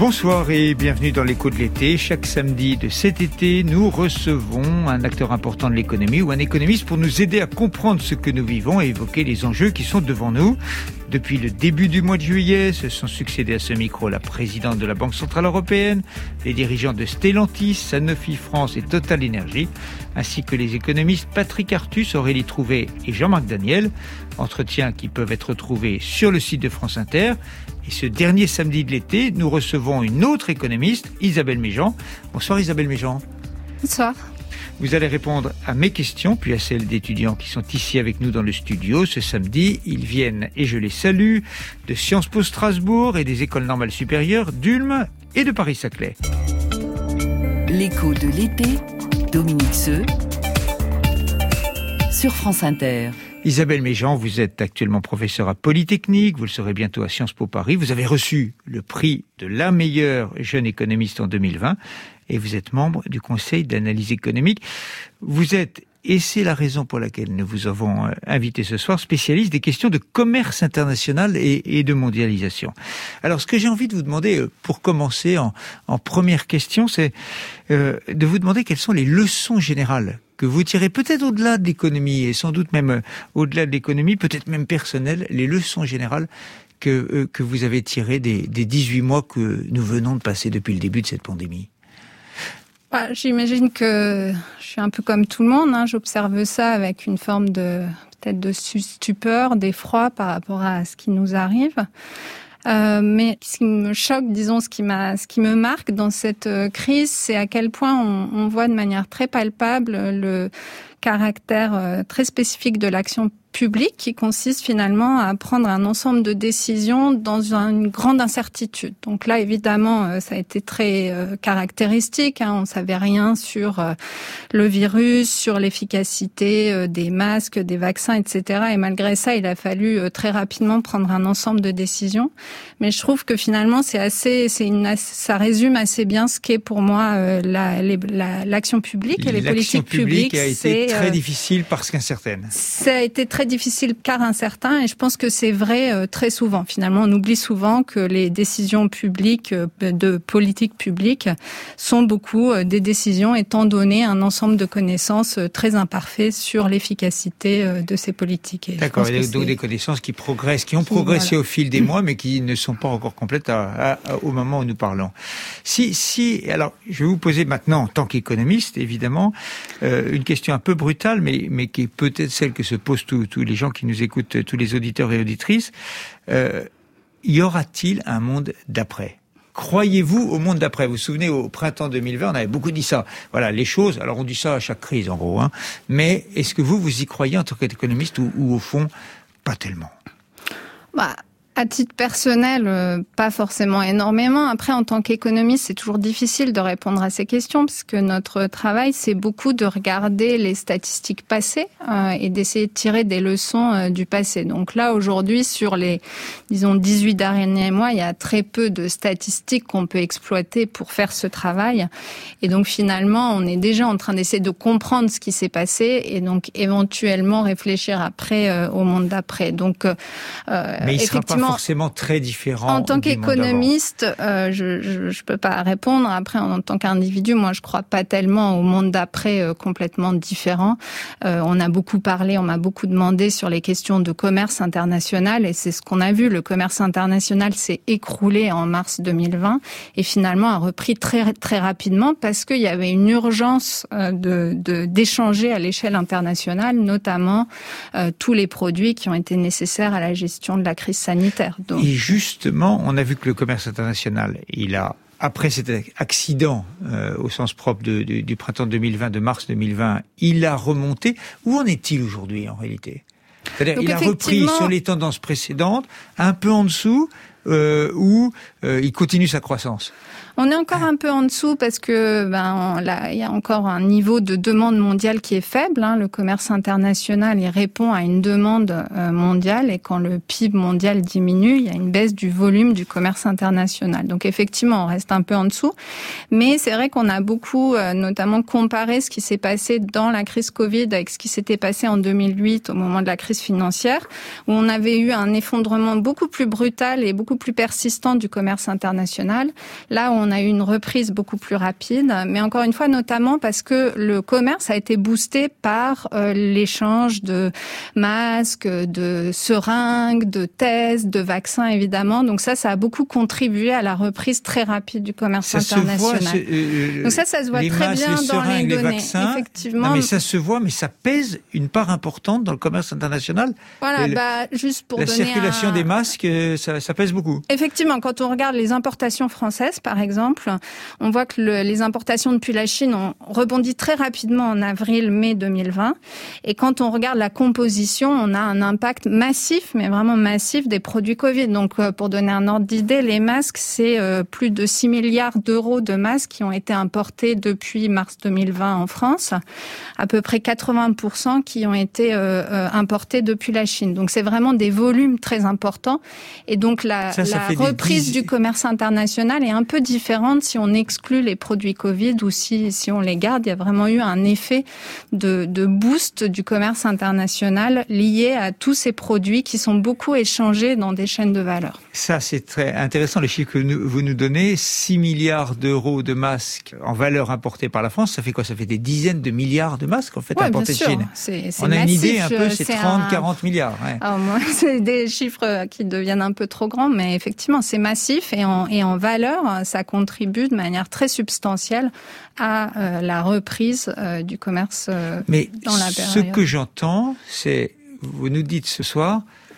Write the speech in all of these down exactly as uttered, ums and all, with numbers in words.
Bonsoir et bienvenue dans l'écho de l'été. Chaque samedi de cet été, nous recevons un acteur important de l'économie ou un économiste pour nous aider à comprendre ce que nous vivons et évoquer les enjeux qui sont devant nous. Depuis le début du mois de juillet, se sont succédés à ce micro la présidente de la Banque Centrale Européenne, les dirigeants de Stellantis, Sanofi France et Total Energy, ainsi que les économistes Patrick Artus, Aurélie Trouvé et Jean-Marc Daniel. Entretiens qui peuvent être retrouvés sur le site de France Inter. Et ce dernier samedi de l'été, nous recevons une autre économiste, Isabelle Méjean. Bonsoir Isabelle Méjean. Bonsoir. Vous allez répondre à mes questions, puis à celles d'étudiants qui sont ici avec nous dans le studio. Ce samedi, ils viennent, et je les salue, de Sciences Po Strasbourg et des écoles normales supérieures d'Ulm et de Paris-Saclay. L'écho de l'été, Dominique Seux, sur France Inter. Isabelle Méjean, vous êtes actuellement professeure à Polytechnique, vous le serez bientôt à Sciences Po Paris. Vous avez reçu le prix de la meilleure jeune économiste en deux mille vingt et vous êtes membre du Conseil d'analyse économique. Vous êtes, et c'est la raison pour laquelle nous vous avons invité ce soir, spécialiste des questions de commerce international et, et de mondialisation. Alors, ce que j'ai envie de vous demander, pour commencer en, en première question, c'est euh, de vous demander quelles sont les leçons générales que vous tirez peut-être au-delà de l'économie et sans doute même au-delà de l'économie, peut-être même personnelles, les leçons générales que, euh, que vous avez tirées des, des dix-huit mois que nous venons de passer depuis le début de cette pandémie. Bah, j'imagine que je suis un peu comme tout le monde, hein. J'observe ça avec une forme de peut-être de stupeur, d'effroi par rapport à ce qui nous arrive. Euh, mais ce qui me choque, disons, ce qui m'a, ce qui me marque dans cette crise, c'est à quel point on, on voit de manière très palpable le caractère très spécifique de l'action publique qui consiste finalement à prendre un ensemble de décisions dans une grande incertitude. Donc là, évidemment, ça a été très caractéristique. Hein. On ne savait rien sur le virus, sur l'efficacité des masques, des vaccins, et cetera. Et malgré ça, il a fallu très rapidement prendre un ensemble de décisions. Mais je trouve que finalement, c'est assez, c'est une, ça résume assez bien ce qu'est pour moi la, la, l'action publique et les politiques publiques. L'action publique a été très difficile parce qu'incertaine. Ça a été très difficile car incertain et je pense que c'est vrai euh, très souvent. Finalement, on oublie souvent que les décisions publiques, euh, de politique publique, sont beaucoup euh, des décisions étant donné un ensemble de connaissances euh, très imparfait sur l'efficacité euh, de ces politiques. Et D'accord, et donc des connaissances qui progressent, qui ont qui, progressé voilà. au fil des mois, mais qui ne sont pas encore complètes à, à, à, au moment où nous parlons. Si, si, alors, je vais vous poser maintenant, en tant qu'économiste, évidemment, euh, une question un peu brutale, mais, mais qui est peut-être celle que se posent tous tous les gens qui nous écoutent, tous les auditeurs et auditrices. Euh, y aura-t-il un monde d'après ? Croyez-vous au monde d'après ? Vous vous souvenez, au printemps deux mille vingt, on avait beaucoup dit ça. Voilà, les choses, alors on dit ça à chaque crise en gros, hein. Mais est-ce que vous, vous y croyez en tant qu'économiste ou, ou au fond, pas tellement ? Bah. À titre personnel, euh, pas forcément énormément. Après, en tant qu'économiste, c'est toujours difficile de répondre à ces questions puisque notre travail, c'est beaucoup de regarder les statistiques passées euh, et d'essayer de tirer des leçons euh, du passé. Donc là, aujourd'hui, sur les, disons, dix-huit derniers mois, il y a très peu de statistiques qu'on peut exploiter pour faire ce travail. Et donc, finalement, on est déjà en train d'essayer de comprendre ce qui s'est passé et donc éventuellement réfléchir après euh, au monde d'après. Donc, euh, Mais il effectivement, forcément très différent. En tant qu'économiste, euh, je, je je peux pas répondre. Après, en, en tant qu'individu, moi, je crois pas tellement au monde d'après euh, complètement différent. Euh, on a beaucoup parlé, on m'a beaucoup demandé sur les questions de commerce international, et c'est ce qu'on a vu. Le commerce international s'est écroulé en mars deux mille vingt et finalement a repris très très rapidement parce qu'il y avait une urgence euh, de, de d'échanger à l'échelle internationale, notamment euh, tous les produits qui ont été nécessaires à la gestion de la crise sanitaire. Donc. Et justement, on a vu que le commerce international, il a, après cet accident euh, au sens propre de, de, du printemps deux mille vingt, de mars deux mille vingt, il a remonté. Où en est-il aujourd'hui en réalité ? C'est-à-dire, il a repris sur les tendances précédentes, un peu en dessous, euh, ou euh, il continue sa croissance ? On est encore un peu en dessous parce que ben là il y a encore un niveau de demande mondiale qui est faible. Hein. Le commerce international il répond à une demande euh, mondiale et quand le P I B mondial diminue, il y a une baisse du volume du commerce international. Donc effectivement, on reste un peu en dessous, mais c'est vrai qu'on a beaucoup, euh, notamment comparé ce qui s'est passé dans la crise Covid avec ce qui s'était passé en deux mille huit au moment de la crise financière, où on avait eu un effondrement beaucoup plus brutal et beaucoup beaucoup plus persistant du commerce international. Là où on a eu une reprise beaucoup plus rapide, mais encore une fois, notamment parce que le commerce a été boosté par euh, l'échange de masques, de seringues, de tests, de vaccins, évidemment. Donc ça, ça a beaucoup contribué à la reprise très rapide du commerce ça international. Se voit, euh, Donc ça, ça se voit les très masques, bien les dans seringues, les les données. Vaccins, Effectivement. Non, mais ça se voit, mais ça pèse une part importante dans le commerce international. Voilà, le, bah, juste pour la donner circulation un... des masques, ça, ça pèse beaucoup. Effectivement, quand on regarde les importations françaises, par exemple, on voit que le, les importations depuis la Chine ont rebondi très rapidement en avril-mai deux mille vingt. Et quand on regarde la composition, on a un impact massif, mais vraiment massif, des produits Covid. Donc, pour donner un ordre d'idée, les masques, c'est euh, plus de six milliards d'euros de masques qui ont été importés depuis mars deux mille vingt en France. À peu près quatre-vingts pour cent qui ont été euh, euh, importés depuis la Chine. Donc, c'est vraiment des volumes très importants. Et donc, la, ça, ça la reprise dix... du commerce international est un peu différente si on exclut les produits Covid ou si, si on les garde. Il y a vraiment eu un effet de, de boost du commerce international lié à tous ces produits qui sont beaucoup échangés dans des chaînes de valeur. Ça, c'est très intéressant, les chiffres que nous, vous nous donnez. six milliards d'euros de masques en valeur importés par la France. Ça fait quoi? Ça fait des dizaines de milliards de masques, en fait, ouais, importés de Chine. C'est, c'est On a massif, une idée un peu, c'est, c'est trente, un... quarante milliards. Ouais. Alors, moi, c'est des chiffres qui deviennent un peu trop grands, mais effectivement, c'est massif et en, et en valeur, ça contribue de manière très substantielle à euh, la reprise euh, du commerce euh, mais dans la période. Ce que j'entends, c'est, vous nous dites ce soir,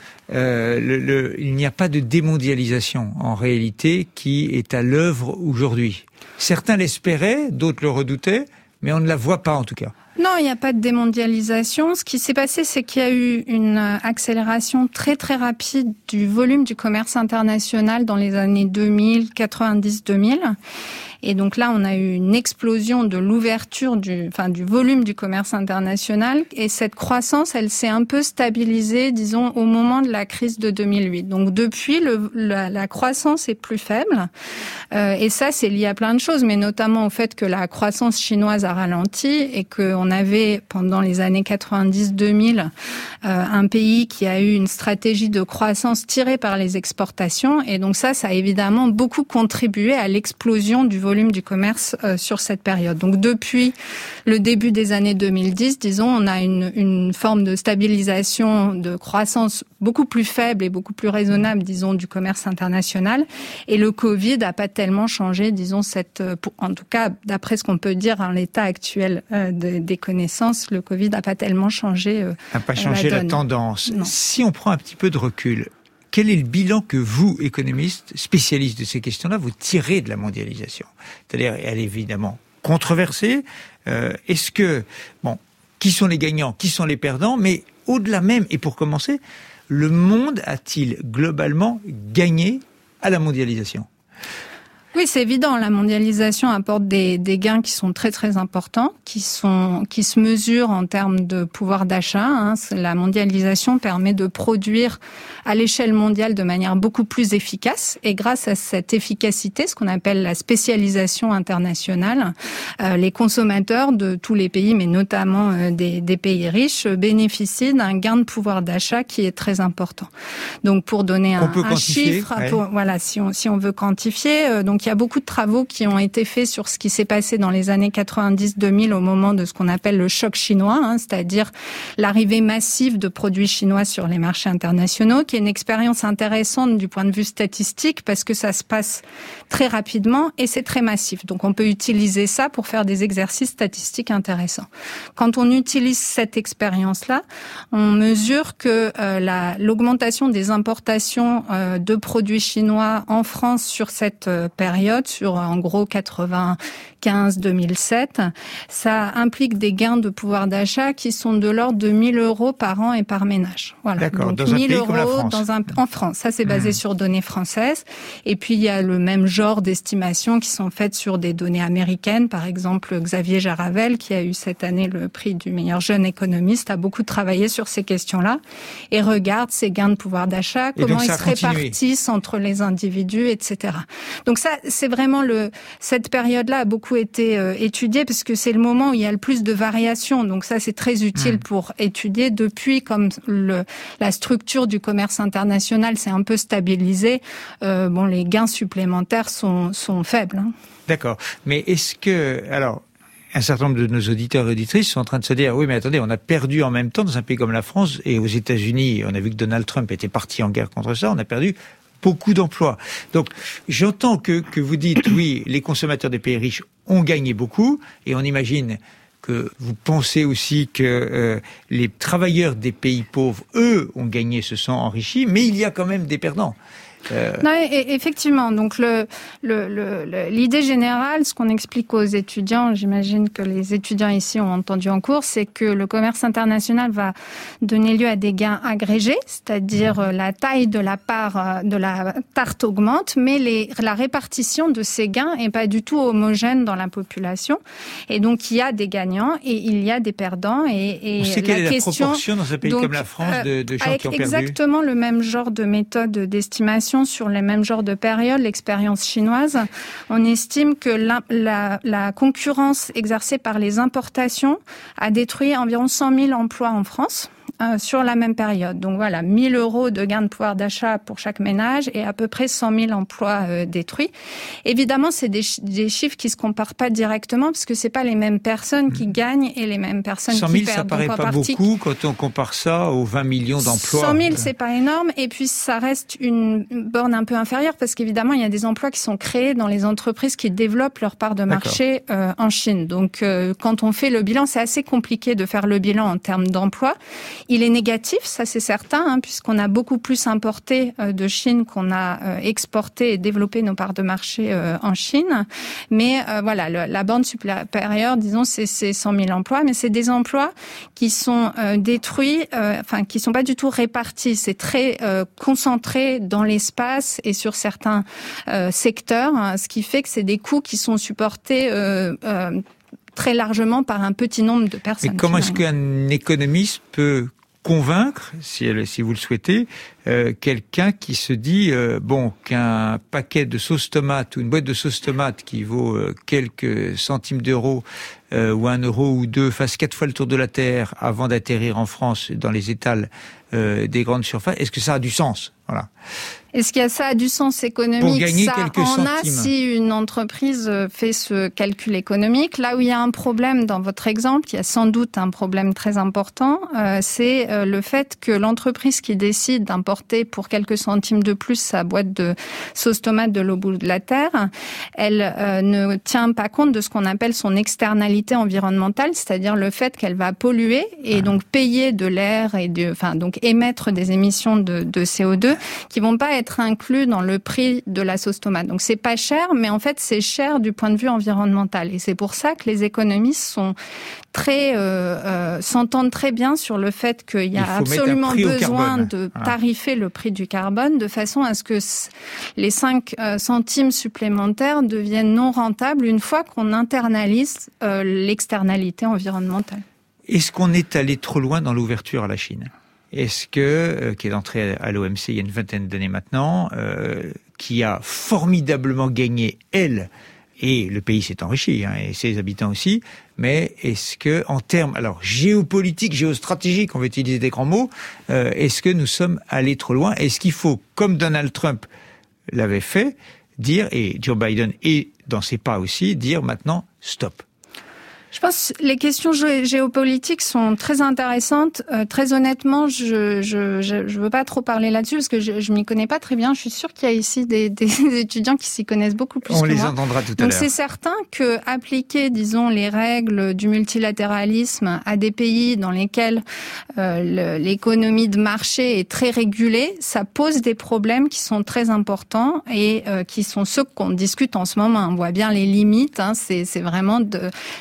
Euh, le, le, il n'y a pas de démondialisation en réalité qui est à l'œuvre aujourd'hui. Certains l'espéraient, d'autres le redoutaient, mais on ne la voit pas en tout cas. Non, il n'y a pas de démondialisation. Ce qui s'est passé, c'est qu'il y a eu une accélération très très rapide du volume du commerce international dans les années deux mille, quatre-vingt-dix deux mille. Et donc là, on a eu une explosion de l'ouverture du, enfin, du volume du commerce international. Et cette croissance, elle s'est un peu stabilisée, disons, au moment de la crise de deux mille huit. Donc depuis, le, la, la croissance est plus faible. Euh, et ça, c'est lié à plein de choses, mais notamment au fait que la croissance chinoise a ralenti et qu'on avait, pendant les années quatre-vingt-dix deux mille, euh, un pays qui a eu une stratégie de croissance tirée par les exportations. Et donc ça, ça a évidemment beaucoup contribué à l'explosion du volume du commerce euh, sur cette période. Donc depuis le début des années deux mille dix, disons, on a une, une forme de stabilisation, de croissance beaucoup plus faible et beaucoup plus raisonnable, disons, du commerce international. Et le Covid n'a pas tellement changé, disons, cette, pour, en tout cas, d'après ce qu'on peut dire en l'état actuel euh, de, des connaissances, le Covid n'a pas tellement changé. Euh, n'a pas changé la, la tendance. Non. Si on prend un petit peu de recul, quel est le bilan que vous, économistes, spécialistes de ces questions-là, vous tirez de la mondialisation? C'est-à-dire, elle est évidemment controversée. Euh, est-ce que, bon, qui sont les gagnants, qui sont les perdants? Mais au-delà même, et pour commencer, le monde a-t-il globalement gagné à la mondialisation? Oui, c'est évident. La mondialisation apporte des, des gains qui sont très très importants, qui sont qui se mesurent en termes de pouvoir d'achat. Hein. La mondialisation permet de produire à l'échelle mondiale de manière beaucoup plus efficace. Et grâce à cette efficacité, ce qu'on appelle la spécialisation internationale, euh, les consommateurs de tous les pays, mais notamment euh, des, des pays riches, bénéficient d'un gain de pouvoir d'achat qui est très important. Donc, pour donner un, un chiffre, ouais. pour, voilà, si on si on veut quantifier, euh, donc il y a beaucoup de travaux qui ont été faits sur ce qui s'est passé dans les années quatre-vingt-dix deux mille au moment de ce qu'on appelle le choc chinois, hein, c'est-à-dire l'arrivée massive de produits chinois sur les marchés internationaux, qui est une expérience intéressante du point de vue statistique parce que ça se passe très rapidement et c'est très massif. Donc on peut utiliser ça pour faire des exercices statistiques intéressants. Quand on utilise cette expérience-là, on mesure que euh, la, l'augmentation des importations euh, de produits chinois en France sur cette euh, période, sur en gros quatre-vingt-quinze deux mille sept, ça implique des gains de pouvoir d'achat qui sont de l'ordre de mille euros par an et par ménage. Voilà. D'accord, donc dans un mille pays euros comme la France. Dans un, en France. Ça, c'est basé mmh. sur données françaises. Et puis, il y a le même genre d'estimations qui sont faites sur des données américaines. Par exemple, Xavier Jaravel, qui a eu cette année le prix du meilleur jeune économiste, a beaucoup travaillé sur ces questions-là et regarde ces gains de pouvoir d'achat, comment ils se répartissent entre les individus, et cetera. Donc ça, c'est vraiment le cette période-là a beaucoup été euh, étudiée parce que c'est le moment où il y a le plus de variations. Donc ça, c'est très utile mmh. pour étudier. Depuis, comme le la structure du commerce international s'est un peu stabilisée, euh, bon, les gains supplémentaires sont sont faibles. Hein. D'accord. Mais est-ce que alors un certain nombre de nos auditeurs et auditrices sont en train de se dire, oui, mais attendez, on a perdu en même temps dans un pays comme la France et aux États-Unis, on a vu que Donald Trump était parti en guerre contre ça, on a perdu beaucoup d'emplois. Donc, j'entends que, que vous dites, oui, les consommateurs des pays riches ont gagné beaucoup et on imagine que vous pensez aussi que euh, les travailleurs des pays pauvres, eux, ont gagné, se sont enrichis, mais il y a quand même des perdants. Euh... Non, et, effectivement. Donc, le, le, le, l'idée générale, ce qu'on explique aux étudiants, j'imagine que les étudiants ici ont entendu en cours, c'est que le commerce international va donner lieu à des gains agrégés, c'est-à-dire mmh. la taille de la part de la tarte augmente, mais les, la répartition de ces gains est pas du tout homogène dans la population. Et donc, il y a des gagnants et il y a des perdants. Et, et On sait la quelle est question, la proportion dans un pays donc, comme la France de, de gens qui ont perdu ? Exactement le même genre de méthode d'estimation sur les mêmes genres de périodes, l'expérience chinoise. On estime que la, la, la concurrence exercée par les importations a détruit environ cent mille emplois en France. Euh, sur la même période. Donc voilà, mille euros de gain de pouvoir d'achat pour chaque ménage et à peu près cent mille emplois euh, détruits. Évidemment, c'est des, ch- des chiffres qui se comparent pas directement parce que c'est pas les mêmes personnes qui gagnent et les mêmes personnes qui perdent. cent mille, ça paraît pas partie... beaucoup quand on compare ça aux vingt millions d'emplois. cent mille, c'est pas énorme et puis ça reste une borne un peu inférieure parce qu'évidemment, il y a des emplois qui sont créés dans les entreprises qui développent leur part de marché euh, en Chine. Donc, euh, quand on fait le bilan, c'est assez compliqué de faire le bilan en termes d'emploi. Il est négatif, ça c'est certain, hein, puisqu'on a beaucoup plus importé euh, de Chine qu'on a euh, exporté et développé nos parts de marché euh, en Chine. Mais euh, voilà, le, la bande supérieure, disons, c'est, c'est cent mille emplois, mais c'est des emplois qui sont euh, détruits, euh, enfin qui sont pas du tout répartis. C'est très euh, concentré dans l'espace et sur certains euh, secteurs, hein, ce qui fait que c'est des coûts qui sont supportés euh, euh, très largement par un petit nombre de personnes. Mais comment est-ce qu'un économiste peut convaincre, si, elle, si vous le souhaitez, euh, quelqu'un qui se dit euh, bon qu'un paquet de sauce tomate ou une boîte de sauce tomate qui vaut euh, quelques centimes d'euros euh, ou un euro ou deux fasse quatre fois le tour de la terre avant d'atterrir en France dans les étals euh, des grandes surfaces, est-ce que ça a du sens ? Voilà. Est-ce que ça a du sens économique ? Pour gagner ça quelques en centimes. A si une entreprise fait ce calcul économique. Là où il y a un problème dans votre exemple, il y a sans doute un problème très important, euh, c'est euh, le fait que l'entreprise qui décide d'importer pour quelques centimes de plus sa boîte de sauce tomate de l'autre bout de la terre, elle euh, ne tient pas compte de ce qu'on appelle son externalité environnementale, c'est-à-dire le fait qu'elle va polluer et donc payer de l'air et de, enfin donc émettre des émissions de, de C O deux qui vont pas être inclus dans le prix de la sauce tomate. Donc c'est pas cher, mais en fait c'est cher du point de vue environnemental. Et c'est pour ça que les économistes sont très euh, euh, s'entendent très bien sur le fait qu'il y a absolument besoin de tarifer le prix du carbone de façon à ce que les cinq euh, centimes supplémentaires deviennent non rentables une fois qu'on internalise euh, l'externalité environnementale. Est-ce qu'on est allé trop loin dans l'ouverture à la Chine ? Est-ce que, euh, qui est entré à l'O M C il y a une vingtaine d'années maintenant, euh, qui a formidablement gagné, elle, et le pays s'est enrichi, hein, et ses habitants aussi, mais est-ce que, en termes, alors, géopolitique, géostratégique, on va utiliser des grands mots, euh, est-ce que nous sommes allés trop loin ? Est-ce qu'il faut, comme Donald Trump l'avait fait, dire, et Joe Biden est dans ses pas aussi, dire maintenant, stop ? Je pense que les questions gé- géopolitiques sont très intéressantes. Euh, très honnêtement, je, je je je veux pas trop parler là-dessus parce que je, je m'y connais pas très bien. Je suis sûre qu'il y a ici des, des étudiants qui s'y connaissent beaucoup plus On que les moi. entendra tout à Donc l'heure. c'est certain que appliquer, disons, les règles du multilatéralisme à des pays dans lesquels euh, le, l'économie de marché est très régulée, ça pose des problèmes qui sont très importants et euh, qui sont ceux qu'on discute en ce moment. On voit bien les limites. Hein, c'est c'est vraiment de l'application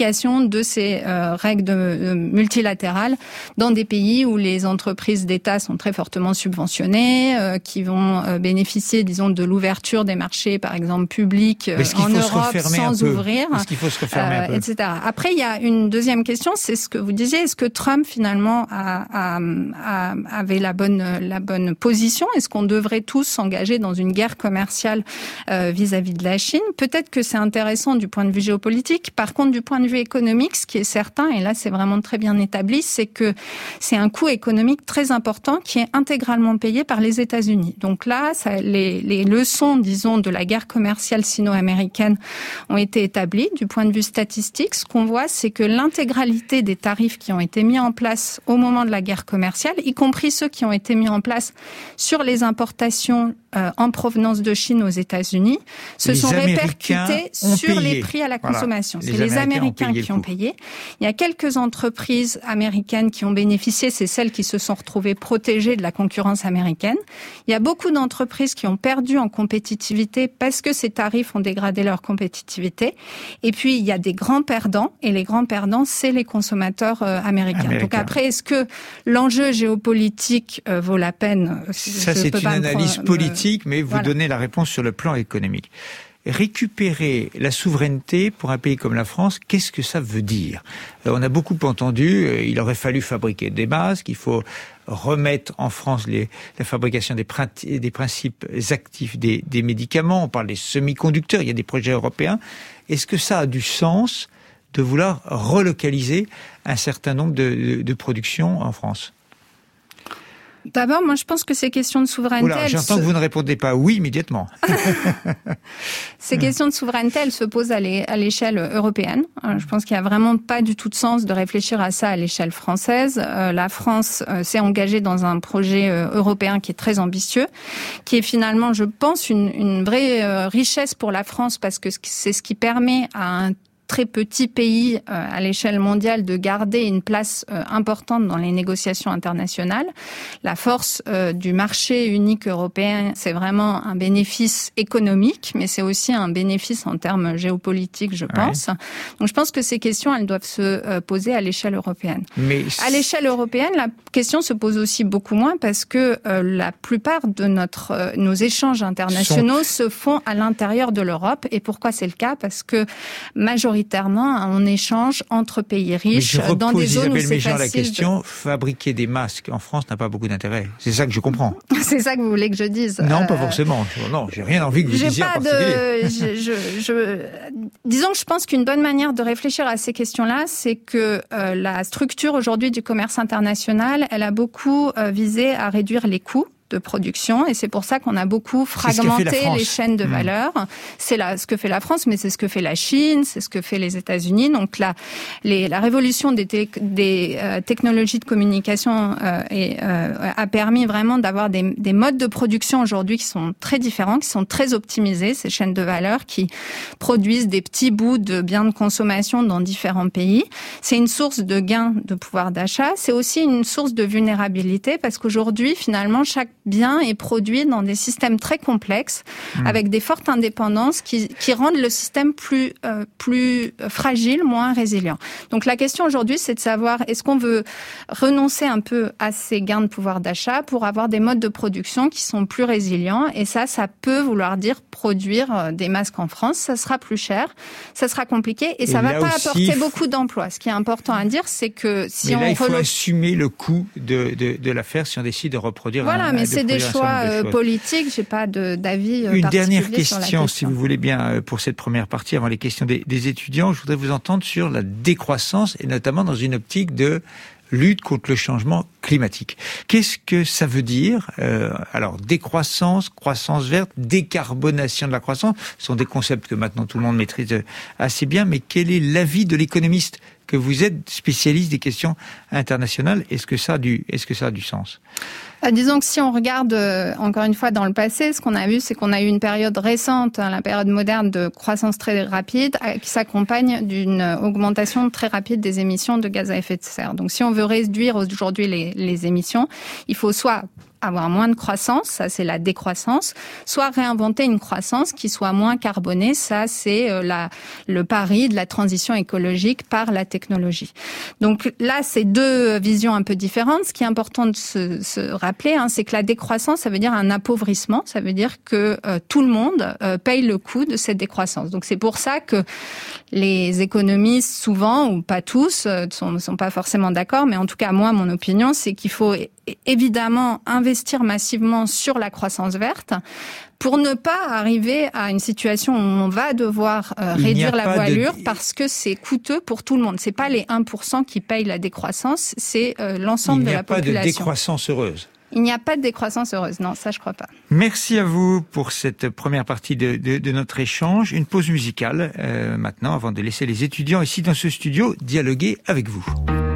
l'application de ces euh, règles de, de multilatérales dans des pays où les entreprises d'État sont très fortement subventionnées, euh, qui vont euh, bénéficier, disons, de l'ouverture des marchés, par exemple, publics euh, en Europe sans ouvrir, Est-ce qu'il faut se refermer euh, un peu et cetera. Après, il y a une deuxième question, c'est ce que vous disiez, est-ce que Trump, finalement, a, a, a, avait la bonne, la bonne position? Est-ce qu'on devrait tous s'engager dans une guerre commerciale euh, vis-à-vis de la Chine? Peut-être que c'est intéressant du point de vue géopolitique. Par contre, du point de vue économique, ce qui est certain, et là c'est vraiment très bien établi, c'est que c'est un coût économique très important qui est intégralement payé par les États-Unis. Donc là, ça, les, les leçons, disons, de la guerre commerciale sino-américaine ont été établies. Du point de vue statistique, ce qu'on voit, c'est que l'intégralité des tarifs qui ont été mis en place au moment de la guerre commerciale, y compris ceux qui ont été mis en place sur les importations euh, en provenance de Chine aux États-Unis, se les sont Américains répercutés sur payé. les prix à la consommation. Voilà. C'est Les les Américains, Américains qui ont payé. Il y a quelques entreprises américaines qui ont bénéficié, c'est celles qui se sont retrouvées protégées de la concurrence américaine. Il y a beaucoup d'entreprises qui ont perdu en compétitivité parce que ces tarifs ont dégradé leur compétitivité. Et puis, il y a des grands perdants, et les grands perdants, c'est les consommateurs euh, américains. Américain. Donc après, est-ce que l'enjeu géopolitique euh, vaut la peine? Ça, c'est une analyse me... politique, mais vous voilà. donnez la réponse sur le plan économique. Récupérer la souveraineté pour un pays comme la France, qu'est-ce que ça veut dire? On a beaucoup entendu, il aurait fallu fabriquer des masques, il faut remettre en France les, la fabrication des, des principes actifs des, des médicaments, on parle des semi-conducteurs, il y a des projets européens. Est-ce que ça a du sens de vouloir relocaliser un certain nombre de, de, de productions en France? D'abord, moi, je pense que ces questions de souveraineté... Oula, j'entends se... que vous ne répondez pas oui immédiatement. Ces questions de souveraineté, elles se posent à l'échelle européenne. Je pense qu'il n'y a vraiment pas du tout de sens de réfléchir à ça à l'échelle française. La France s'est engagée dans un projet européen qui est très ambitieux, qui est finalement, je pense, une, une vraie richesse pour la France, parce que c'est ce qui permet à un très petit pays euh, à l'échelle mondiale de garder une place euh, importante dans les négociations internationales. La force euh, du marché unique européen, c'est vraiment un bénéfice économique, mais c'est aussi un bénéfice en termes géopolitiques, je pense. Ouais. Donc je pense que ces questions, elles doivent se euh, poser à l'échelle européenne. Mais à l'échelle européenne, la question se pose aussi beaucoup moins parce que euh, la plupart de notre, euh, nos échanges internationaux sont... se font à l'intérieur de l'Europe. Et pourquoi c'est le cas? Parce que majoritairement, on échange entre pays riches dans des zones où c'est facile. La question, de... fabriquer des masques en France n'a pas beaucoup d'intérêt. C'est ça que je comprends. C'est ça que vous voulez que je dise? Non, euh... pas forcément. Non, j'ai rien envie que vous j'ai disiez pas en particulier. De... je, je, je... Disons que je pense qu'une bonne manière de réfléchir à ces questions-là, c'est que euh, la structure aujourd'hui du commerce international, elle a beaucoup euh, visé à réduire les coûts de production, et c'est pour ça qu'on a beaucoup fragmenté les chaînes de mmh. valeur. C'est là ce que fait la France, mais c'est ce que fait la Chine, c'est ce que fait les États-Unis. Donc la, les, la révolution des, te, des euh, technologies de communication euh, et, euh, a permis vraiment d'avoir des, des modes de production aujourd'hui qui sont très différents, qui sont très optimisés, ces chaînes de valeur qui produisent des petits bouts de biens de consommation dans différents pays. C'est une source de gain de pouvoir d'achat. C'est aussi une source de vulnérabilité parce qu'aujourd'hui, finalement, chaque bien est produit dans des systèmes très complexes, mmh. avec des fortes indépendances qui, qui rendent le système plus, euh, plus fragile, moins résilient. Donc la question aujourd'hui, c'est de savoir, est-ce qu'on veut renoncer un peu à ces gains de pouvoir d'achat pour avoir des modes de production qui sont plus résilients? Et ça, ça peut vouloir dire produire des masques en France. Ça sera plus cher, ça sera compliqué et, et ça va pas aussi, apporter faut... beaucoup d'emplois. Ce qui est important à dire, c'est que si mais on... là, il faut relo... assumer le coût de, de, de l'affaire si on décide de reproduire voilà, un... mais c'est des choix de politiques, j'ai pas de, d'avis Une dernière question, question, si vous voulez bien, pour cette première partie, avant les questions des, des étudiants. Je voudrais vous entendre sur la décroissance, et notamment dans une optique de lutte contre le changement climatique. Qu'est-ce que ça veut dire? euh, Alors, décroissance, croissance verte, décarbonation de la croissance, ce sont des concepts que maintenant tout le monde maîtrise assez bien, mais quel est l'avis de l'économiste que vous êtes, spécialiste des questions internationales? Est-ce que ça a du, est-ce que ça a du sens? Euh, disons que si on regarde, euh, encore une fois, dans le passé, ce qu'on a vu, c'est qu'on a eu une période récente, hein, la période moderne de croissance très rapide, euh, qui s'accompagne d'une augmentation très rapide des émissions de gaz à effet de serre. Donc, si on veut réduire aujourd'hui les, les émissions, il faut soit avoir moins de croissance, ça c'est la décroissance, soit réinventer une croissance qui soit moins carbonée, ça c'est euh, la, le pari de la transition écologique par la technologie. Donc là, c'est deux visions un peu différentes. Ce qui est important de se, se rappeler, hein, c'est que la décroissance, ça veut dire un appauvrissement, ça veut dire que euh, tout le monde euh, paye le coût de cette décroissance. Donc c'est pour ça que les économistes, souvent, ou pas tous, ne sont, sont pas forcément d'accord, mais en tout cas, moi, mon opinion, c'est qu'il faut évidemment investir massivement sur la croissance verte pour ne pas arriver à une situation où on va devoir euh, réduire la voilure de... parce que c'est coûteux pour tout le monde. C'est pas les un pour cent qui payent la décroissance, c'est euh, l'ensemble de la population. Il n'y a pas de décroissance heureuse. Il n'y a pas de décroissance heureuse, non, ça je crois pas. Merci à vous pour cette première partie de, de, de notre échange. Une pause musicale euh, maintenant, avant de laisser les étudiants ici dans ce studio dialoguer avec vous.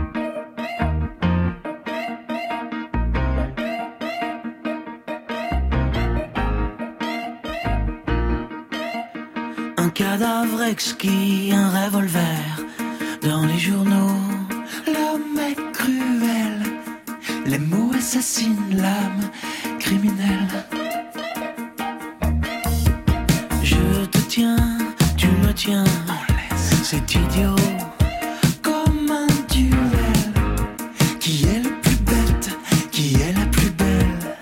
Un cadavre exquis, un revolver dans les journaux. L'homme est cruel, les mots assassinent l'âme criminelle. Je te tiens, tu me tiens, c'est idiot. Comme un duel, qui est le plus bête, qui est la plus belle.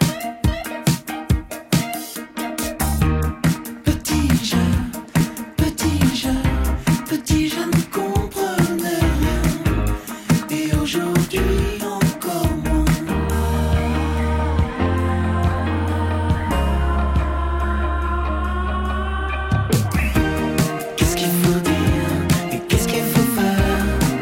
Petit jeu, petit jeu, petit jeu ne comprenait rien. Et aujourd'hui encore moins. Qu'est-ce qu'il faut dire et qu'est-ce qu'il faut faire?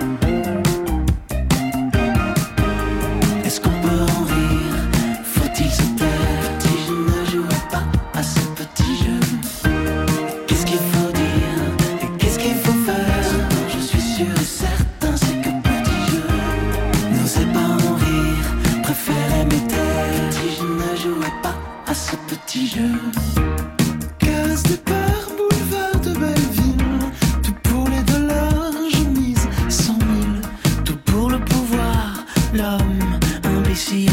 Est-ce qu'on peut en rire? Faut-il se taire? Petit jeu ne jouait pas à ce petit jeu. Qu'est-ce qu'il faut dire et qu'est-ce qu'il faut faire? Ce dont je suis sûr et certain, c'est que petit jeu n'osait pas en rire, préférait me taire. Petit jeu ne jouait pas à ce petit jeu. Case départ, boulevard de Belleville, tout pour les dollars, je mise cent mille. Tout pour le pouvoir, l'homme imbécile.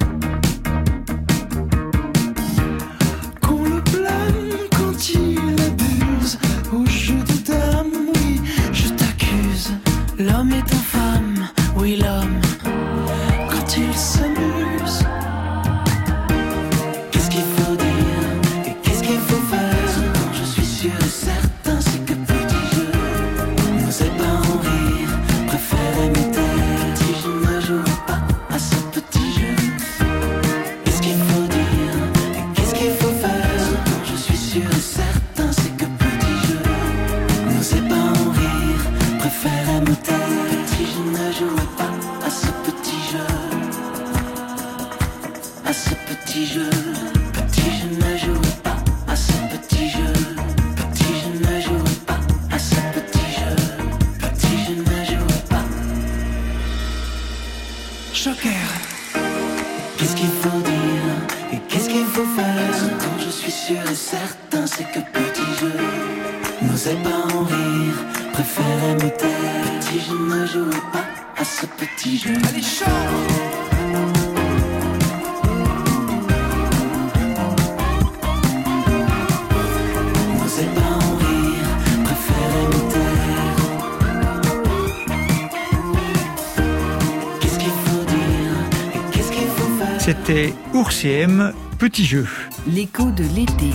Qu'on le blâme quand il abuse, au jeu de dames, oui, je t'accuse. L'homme est infâme, oui l'homme, quand il s'amuse. Qu'est-ce qu'il faut dire et qu'est-ce qu'il faut faire? Ce dont je suis sûr et certain, c'est que petit jeu n'osait pas en rire, préférait me taire. Petit jeu ne jouait pas à ce petit jeu. Qu'est-ce qu'il faut dire et qu'est-ce qu'il faut faire? Ce dont je suis sûr et certain, c'est que petit jeu n'osait pas en rire, préférait me taire. Petit jeu ne jouait pas à ce petit jeu, à ce petit jeu. Petit jeu ne jouait pas à ce petit jeu. Petit jeu ne jouait pas à ce petit jeu. Petit jeu ne jouait pas. Joker. Qu'est-ce qu'il faut dire et qu'est-ce qu'il faut faire? Ce dont je suis sûr et certain, c'est que petit jeu n'osait pas en rire, préférait me taire. Petit jeu ne jouait pas à ce petit jeu. Allez, chante! N'osait pas en rire, préférait me taire. Qu'est-ce qu'il faut dire et qu'est-ce qu'il faut faire? C'était Ours et M, Petit Jeu. L'écho de l'été.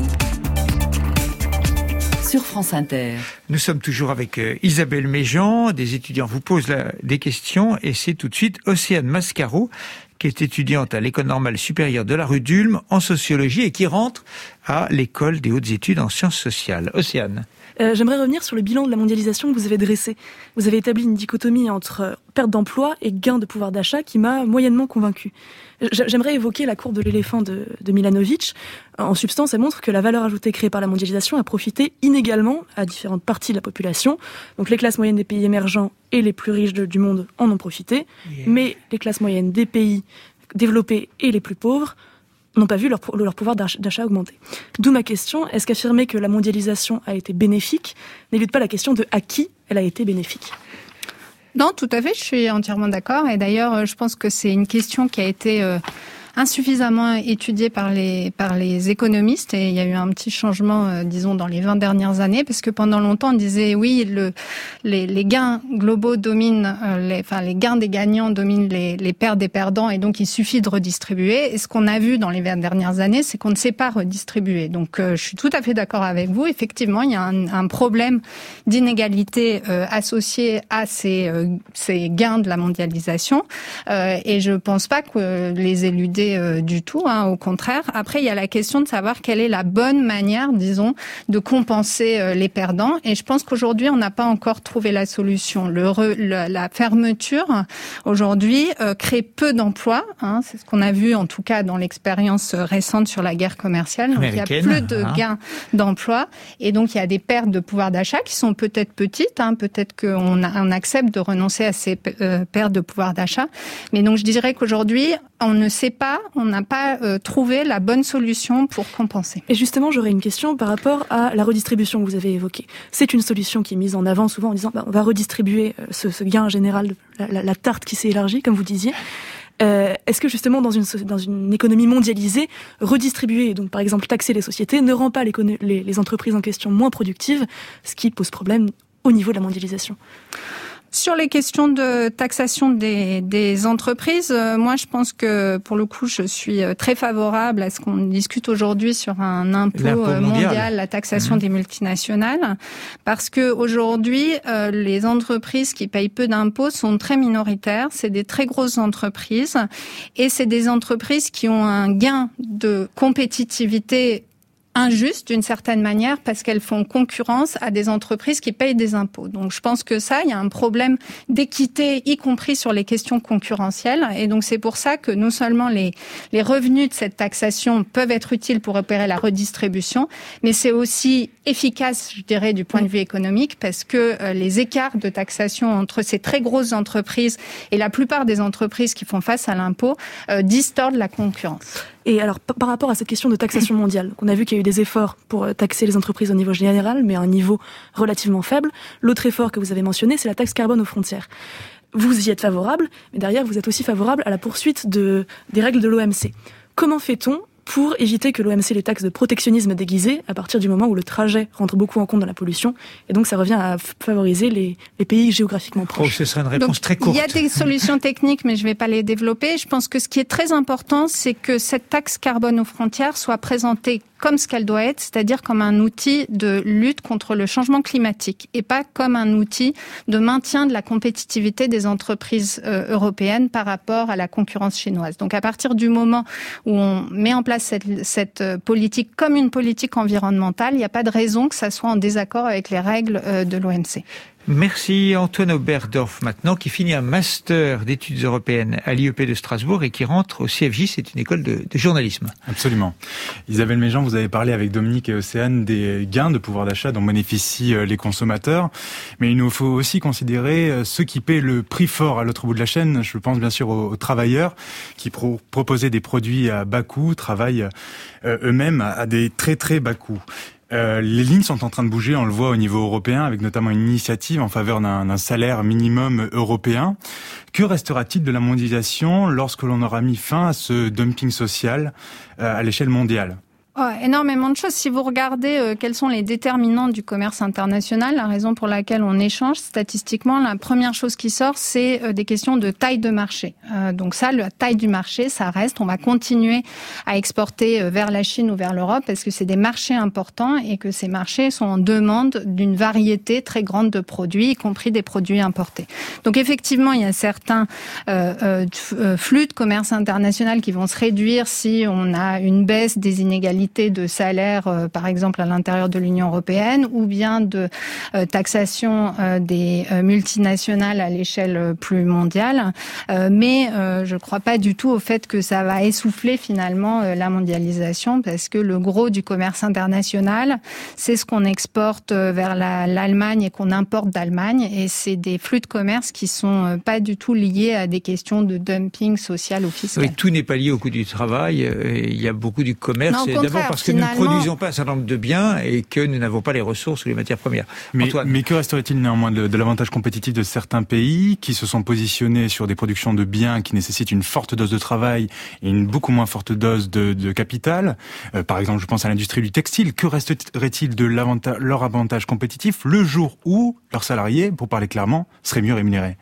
Sur France Inter. Nous sommes toujours avec euh, Isabelle Méjean. Des étudiants vous posent là, des questions et c'est tout de suite Océane Mascaro, qui est étudiante à l'École normale supérieure de la rue d'Ulm en sociologie et qui rentre à l'École des hautes études en sciences sociales. Océane. Euh, j'aimerais revenir sur le bilan de la mondialisation que vous avez dressé. Vous avez établi une dichotomie entre perte d'emploi et gain de pouvoir d'achat qui m'a moyennement convaincue. J'aimerais évoquer la courbe de l'éléphant de, de Milanovic. En substance, elle montre que la valeur ajoutée créée par la mondialisation a profité inégalement à différentes parties de la population. Donc les classes moyennes des pays émergents et les plus riches de, du monde en ont profité, yeah. Mais les classes moyennes des pays développés et les plus pauvres n'ont pas vu leur, leur pouvoir d'achat augmenter. D'où ma question, est-ce qu'affirmer que la mondialisation a été bénéfique n'élude pas la question de à qui elle a été bénéfique ? Non, tout à fait, je suis entièrement d'accord. Et d'ailleurs, je pense que c'est une question qui a été euh, insuffisamment étudié par les par les économistes, et il y a eu un petit changement, euh, disons, dans les vingt dernières années, parce que pendant longtemps on disait oui, le les, les gains globaux dominent, euh, les, enfin les gains des gagnants dominent les, les pertes des perdants, et donc il suffit de redistribuer. Et ce qu'on a vu dans les vingt dernières années, c'est qu'on ne sait pas redistribuer. Donc euh, je suis tout à fait d'accord avec vous. Effectivement, il y a un, un problème d'inégalité euh, associé à ces, euh, ces gains de la mondialisation, euh, et je pense pas que les éluder euh, du tout, hein, au contraire. Après, il y a la question de savoir quelle est la bonne manière, disons, de compenser euh, les perdants, et je pense qu'aujourd'hui on n'a pas encore trouvé la solution. Le, re, le la fermeture aujourd'hui euh, crée peu d'emplois, hein, c'est ce qu'on a vu en tout cas dans l'expérience récente sur la guerre commerciale. Donc, il y a plus de hein. gains d'emplois, et donc il y a des pertes de pouvoir d'achat qui sont peut-être petites, hein, peut-être qu'on a, on accepte de renoncer à ces euh, pertes de pouvoir d'achat, mais donc je dirais qu'aujourd'hui on ne sait pas, on n'a pas euh, trouvé la bonne solution pour compenser. Et justement, j'aurais une question par rapport à la redistribution que vous avez évoquée. C'est une solution qui est mise en avant souvent en disant bah, on va redistribuer ce, ce gain général, la, la, la tarte qui s'est élargie, comme vous disiez. Euh, est-ce que justement dans une, dans une économie mondialisée, redistribuer, donc par exemple taxer les sociétés, ne rend pas les, les, les entreprises en question moins productives, ce qui pose problème au niveau de la mondialisation ? Sur les questions de taxation des, des entreprises, euh, moi je pense que pour le coup je suis très favorable à ce qu'on discute aujourd'hui sur un impôt mondial, mondial, la taxation mmh. des multinationales, parce que aujourd'hui euh, les entreprises qui payent peu d'impôts sont très minoritaires, c'est des très grosses entreprises, et c'est des entreprises qui ont un gain de compétitivité injuste d'une certaine manière, parce qu'elles font concurrence à des entreprises qui payent des impôts. Donc je pense que ça, il y a un problème d'équité, y compris sur les questions concurrentielles, et donc c'est pour ça que non seulement les, les revenus de cette taxation peuvent être utiles pour opérer la redistribution, mais c'est aussi efficace, je dirais, du point de vue économique, parce que euh, les écarts de taxation entre ces très grosses entreprises et la plupart des entreprises qui font face à l'impôt euh, distordent la concurrence. Et alors, par rapport à cette question de taxation mondiale, on a vu qu'il y a eu des efforts pour taxer les entreprises au niveau général, mais à un niveau relativement faible. L'autre effort que vous avez mentionné, c'est la taxe carbone aux frontières. Vous y êtes favorable, mais derrière, vous êtes aussi favorable à la poursuite de, des règles de l'O M C. Comment fait-on pour éviter que l'O M C les taxe de protectionnisme déguisé à partir du moment où le trajet rentre beaucoup en compte dans la pollution, et donc ça revient à favoriser les, les pays géographiquement proches. Oh, ce serait une réponse donc, très courte. Il y a des solutions techniques, mais je ne vais pas les développer. Je pense que ce qui est très important, c'est que cette taxe carbone aux frontières soit présentée comme ce qu'elle doit être, c'est-à-dire comme un outil de lutte contre le changement climatique, et pas comme un outil de maintien de la compétitivité des entreprises euh, européennes par rapport à la concurrence chinoise. Donc à partir du moment où on met en place cette, cette politique comme une politique environnementale, il n'y a pas de raison que ça soit en désaccord avec les règles euh, de l'O M C. Merci Antoine Oberdorf, maintenant, qui finit un master d'études européennes à l'I E P de Strasbourg et qui rentre au C F J, c'est une école de, de journalisme. Absolument. Isabelle Méjean, vous avez parlé avec Dominique et Océane des gains de pouvoir d'achat dont bénéficient les consommateurs, mais il nous faut aussi considérer ceux qui paient le prix fort à l'autre bout de la chaîne. Je pense bien sûr aux, aux travailleurs qui pro- proposaient des produits à bas coût, travaillent euh, eux-mêmes à, à des très très bas coûts. Euh, les lignes sont en train de bouger, on le voit au niveau européen, avec notamment une initiative en faveur d'un, d'un salaire minimum européen. Que restera-t-il de la mondialisation lorsque l'on aura mis fin à ce dumping social euh, à l'échelle mondiale ? Oh, énormément de choses. Si vous regardez euh, quels sont les déterminants du commerce international, la raison pour laquelle on échange statistiquement, la première chose qui sort, c'est euh, des questions de taille de marché. Euh, donc ça, la taille du marché, ça reste. On va continuer à exporter euh, vers la Chine ou vers l'Europe parce que c'est des marchés importants et que ces marchés sont en demande d'une variété très grande de produits, y compris des produits importés. Donc effectivement, il y a certains euh, euh, flux de commerce international qui vont se réduire si on a une baisse des inégalités de salaire, euh, par exemple, à l'intérieur de l'Union européenne, ou bien de euh, taxation euh, des euh, multinationales à l'échelle euh, plus mondiale. Euh, mais euh, je ne crois pas du tout au fait que ça va essouffler finalement euh, la mondialisation, parce que le gros du commerce international, c'est ce qu'on exporte euh, vers la, l'Allemagne et qu'on importe d'Allemagne, et c'est des flux de commerce qui sont euh, pas du tout liés à des questions de dumping social ou fiscal. Oui, tout n'est pas lié au coût du travail. Il y a beaucoup du commerce. Non, au contraire, d'abord parce que finalement... nous ne produisons pas un certain nombre de biens et que nous n'avons pas les ressources ou les matières premières. Mais, Antoine. mais que resterait-il néanmoins de, de l'avantage compétitif de certains pays qui se sont positionnés sur des productions de biens qui nécessitent une forte dose de travail et une beaucoup moins forte dose de, de capital? euh, Par exemple, je pense à l'industrie du textile. Que resterait-il de l'avantage, leur avantage compétitif le jour où leurs salariés, pour parler clairement, seraient mieux rémunérés?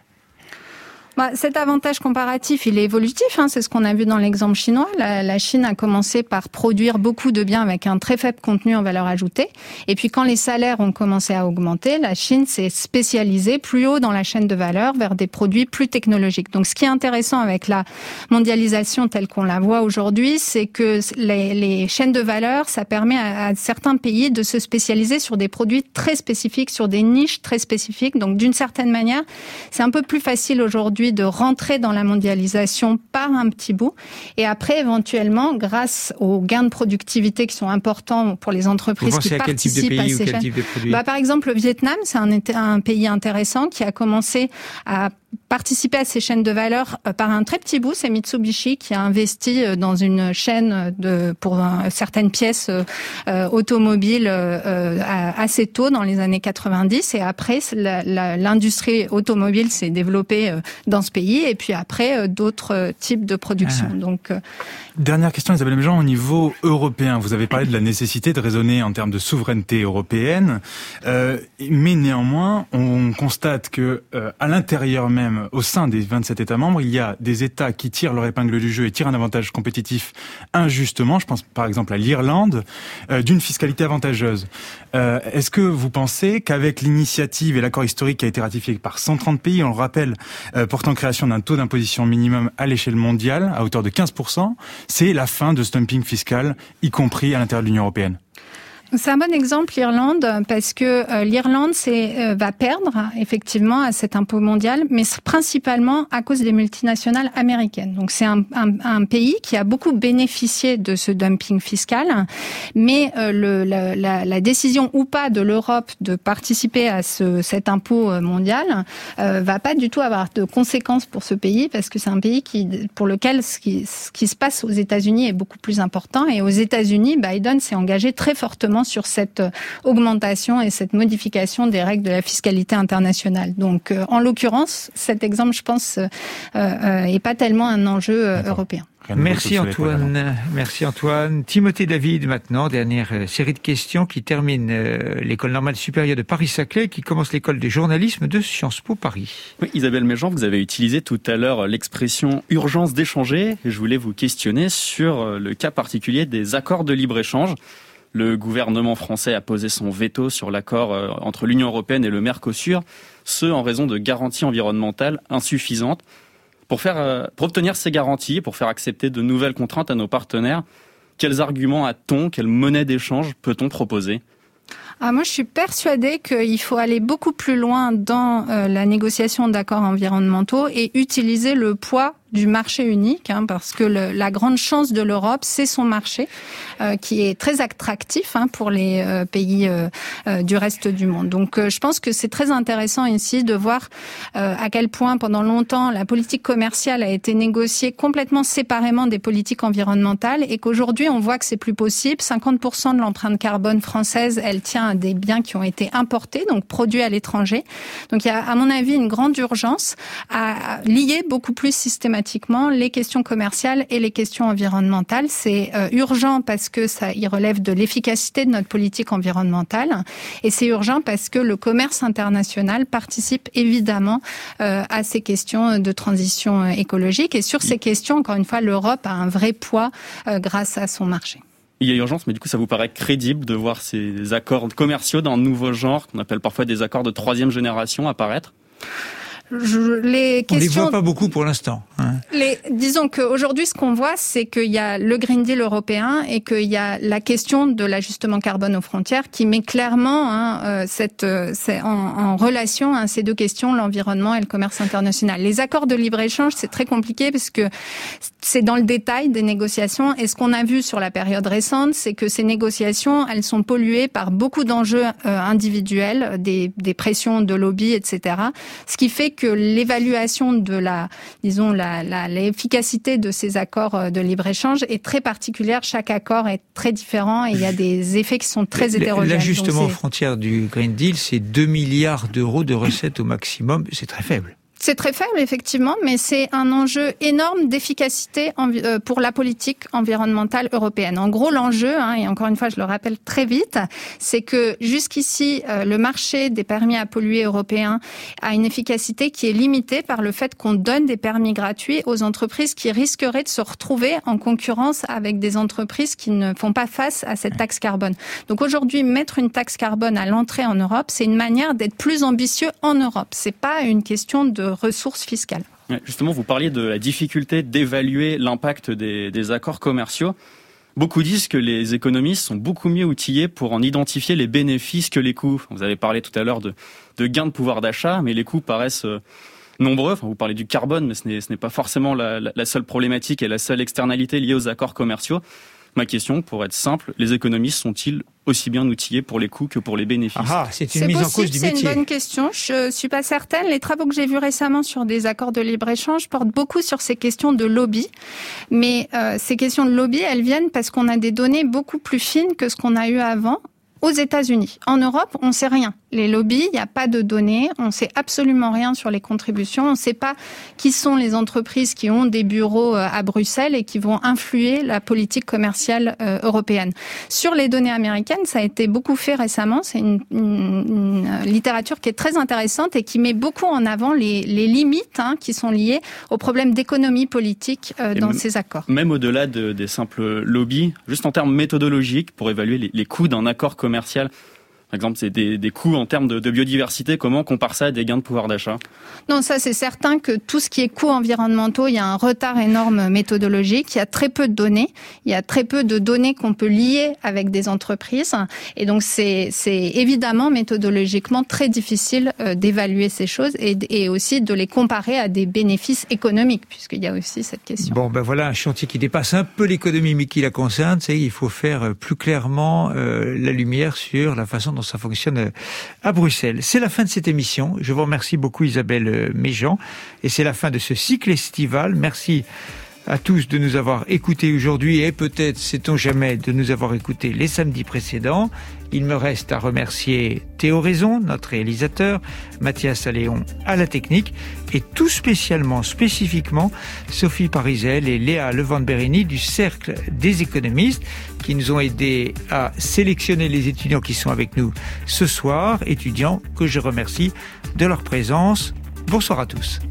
Bah, cet avantage comparatif, il est évolutif, hein, c'est ce qu'on a vu dans l'exemple chinois. La, la Chine a commencé par produire beaucoup de biens avec un très faible contenu en valeur ajoutée. Et puis quand les salaires ont commencé à augmenter, la Chine s'est spécialisée plus haut dans la chaîne de valeur vers des produits plus technologiques. Donc ce qui est intéressant avec la mondialisation telle qu'on la voit aujourd'hui, c'est que les, les chaînes de valeur, ça permet à, à certains pays de se spécialiser sur des produits très spécifiques, sur des niches très spécifiques. Donc d'une certaine manière, c'est un peu plus facile aujourd'hui de rentrer dans la mondialisation par un petit bout et après éventuellement grâce aux gains de productivité qui sont importants pour les entreprises qui à participent quel type de pays à ces ou quel chaînes. type de produits? Bah, par exemple, le Vietnam, c'est un, un pays intéressant qui a commencé à participer à ces chaînes de valeur par un très petit bout. C'est Mitsubishi qui a investi dans une chaîne de pour un, certaines pièces euh, automobiles euh, assez tôt dans les années quatre-vingt-dix et après la, la, l'industrie automobile s'est développée dans ce pays et puis après d'autres types de production. Ah. Donc euh... dernière question, Isabelle Méjean, au niveau européen, vous avez parlé de la nécessité de raisonner en termes de souveraineté européenne, euh, mais néanmoins on constate que euh, à l'intérieur même Même au sein des vingt-sept États membres, il y a des États qui tirent leur épingle du jeu et tirent un avantage compétitif injustement. Je pense par exemple à l'Irlande, euh, d'une fiscalité avantageuse. Euh, est-ce que vous pensez qu'avec l'initiative et l'accord historique qui a été ratifié par cent trente pays, on le rappelle, euh, portant création d'un taux d'imposition minimum à l'échelle mondiale à hauteur de quinze pour cent, c'est la fin de ce dumping fiscal, y compris à l'intérieur de l'Union européenne? C'est un bon exemple, l'Irlande, parce que euh, l'Irlande c'est, euh, va perdre effectivement à cet impôt mondial, mais principalement à cause des multinationales américaines. Donc c'est un, un, un pays qui a beaucoup bénéficié de ce dumping fiscal, mais euh, le, la, la, la décision ou pas de l'Europe de participer à ce, cet impôt mondial euh, va pas du tout avoir de conséquences pour ce pays, parce que c'est un pays qui, pour lequel ce qui, ce qui se passe aux États-Unis est beaucoup plus important. Et aux États-Unis, Biden s'est engagé très fortement sur cette augmentation et cette modification des règles de la fiscalité internationale. Donc, euh, en l'occurrence, cet exemple, je pense, euh, euh, est pas tellement un enjeu euh, européen. Merci Antoine. Merci Antoine. Timothée David maintenant, dernière série de questions qui termine euh, l'école normale supérieure de Paris-Saclay, qui commence l'école de journalisme de Sciences Po Paris. Oui, Isabelle Méjean, vous avez utilisé tout à l'heure l'expression urgence d'échanger. Je voulais vous questionner sur le cas particulier des accords de libre-échange. Le gouvernement français a posé son veto sur l'accord entre l'Union européenne et le Mercosur, ce en raison de garanties environnementales insuffisantes. Pour faire, pour obtenir ces garanties, pour faire accepter de nouvelles contraintes à nos partenaires, quels arguments a-t-on, quelle monnaie d'échange peut-on proposer ? Ah, moi, je suis persuadée qu'il faut aller beaucoup plus loin dans euh, la négociation d'accords environnementaux et utiliser le poids du marché unique, hein, parce que le, la grande chance de l'Europe, c'est son marché, euh, qui est très attractif hein, pour les euh, pays euh, euh, du reste du monde. Donc, euh, je pense que c'est très intéressant ici de voir euh, à quel point, pendant longtemps, la politique commerciale a été négociée complètement séparément des politiques environnementales et qu'aujourd'hui, on voit que c'est plus possible. cinquante pour cent de l'empreinte carbone française, elle tient à des biens qui ont été importés, donc produits à l'étranger. Donc, il y a, à mon avis, une grande urgence à lier beaucoup plus systématiquement les questions commerciales et les questions environnementales. C'est euh, urgent parce que ça y relève de l'efficacité de notre politique environnementale et c'est urgent parce que le commerce international participe évidemment euh, à ces questions de transition écologique et sur ces questions, encore une fois, l'Europe a un vrai poids euh, grâce à son marché. Il y a urgence, mais du coup, ça vous paraît crédible de voir ces accords commerciaux d'un nouveau genre, qu'on appelle parfois des accords de troisième génération, apparaître ? Je, les questions, on les voit pas beaucoup pour l'instant. Hein. Les, disons qu'aujourd'hui, ce qu'on voit, c'est qu'il y a le Green Deal européen et qu'il y a la question de l'ajustement carbone aux frontières qui met clairement hein, euh, cette, euh, c'est en, en relation hein, ces deux questions, l'environnement et le commerce international. Les accords de libre-échange, c'est très compliqué parce que c'est dans le détail des négociations. Et ce qu'on a vu sur la période récente, c'est que ces négociations, elles sont polluées par beaucoup d'enjeux euh, individuels, des, des pressions de lobby, et cetera. Ce qui fait que l'évaluation de la, disons, la la, la, l'efficacité de ces accords de libre-échange est très particulière. Chaque accord est très différent et il y a des effets qui sont très hétérogènes. L'ajustement Donc, aux frontières du Green Deal, c'est deux milliards d'euros de recettes au maximum. C'est très faible. C'est très faible, effectivement, mais c'est un enjeu énorme d'efficacité pour la politique environnementale européenne. En gros, l'enjeu, hein, et encore une fois, je le rappelle très vite, c'est que jusqu'ici, le marché des permis à polluer européens a une efficacité qui est limitée par le fait qu'on donne des permis gratuits aux entreprises qui risqueraient de se retrouver en concurrence avec des entreprises qui ne font pas face à cette taxe carbone. Donc aujourd'hui, mettre une taxe carbone à l'entrée en Europe, c'est une manière d'être plus ambitieux en Europe. C'est pas une question de ressources fiscales. Justement, vous parliez de la difficulté d'évaluer l'impact des, des accords commerciaux. Beaucoup disent que les économistes sont beaucoup mieux outillés pour en identifier les bénéfices que les coûts. Vous avez parlé tout à l'heure de, de gains de pouvoir d'achat, mais les coûts paraissent nombreux. Enfin, vous parlez du carbone, mais ce n'est, ce n'est pas forcément la, la seule problématique et la seule externalité liée aux accords commerciaux. Ma question, pour être simple, les économistes sont-ils aussi bien outillés pour les coûts que pour les bénéfices? Ah, c'est une c'est mise possible, en cause du métier. C'est une bonne question. Je suis pas certaine. Les travaux que j'ai vus récemment sur des accords de libre-échange portent beaucoup sur ces questions de lobby. Mais euh, ces questions de lobby, elles viennent parce qu'on a des données beaucoup plus fines que ce qu'on a eu avant. Aux États-Unis. En Europe, on sait rien. Les lobbies, il n'y a pas de données. On sait absolument rien sur les contributions. On ne sait pas qui sont les entreprises qui ont des bureaux à Bruxelles et qui vont influer la politique commerciale euh, européenne. Sur les données américaines, ça a été beaucoup fait récemment. C'est une, une, une littérature qui est très intéressante et qui met beaucoup en avant les, les limites hein, qui sont liées aux problèmes d'économie politique euh, dans m- ces accords. Même au-delà de, des simples lobbies, juste en termes méthodologiques, pour évaluer les, les coûts d'un accord commercial, commercial. Par exemple, c'est des, des coûts en termes de, de biodiversité. Comment on compare ça à des gains de pouvoir d'achat? Non, ça c'est certain que tout ce qui est coûts environnementaux, il y a un retard énorme méthodologique. Il y a très peu de données. Il y a très peu de données qu'on peut lier avec des entreprises. Et donc c'est, c'est évidemment méthodologiquement très difficile euh, d'évaluer ces choses et, et aussi de les comparer à des bénéfices économiques, puisqu'il y a aussi cette question. Bon, ben voilà un chantier qui dépasse un peu l'économie, mais qui la concerne. C'est il faut faire plus clairement euh, la lumière sur la façon dont ça fonctionne à Bruxelles. C'est la fin de cette émission. Je vous remercie beaucoup Isabelle Méjean et c'est la fin de ce cycle estival. Merci à tous de nous avoir écoutés aujourd'hui et peut-être, sait-on jamais, de nous avoir écoutés les samedis précédents. Il me reste à remercier Théo Raison, notre réalisateur, Mathias Alléon à la technique et tout spécialement, spécifiquement, Sophie Parisel et Léa Levant-Bérini du Cercle des économistes qui nous ont aidés à sélectionner les étudiants qui sont avec nous ce soir, étudiants que je remercie de leur présence. Bonsoir à tous.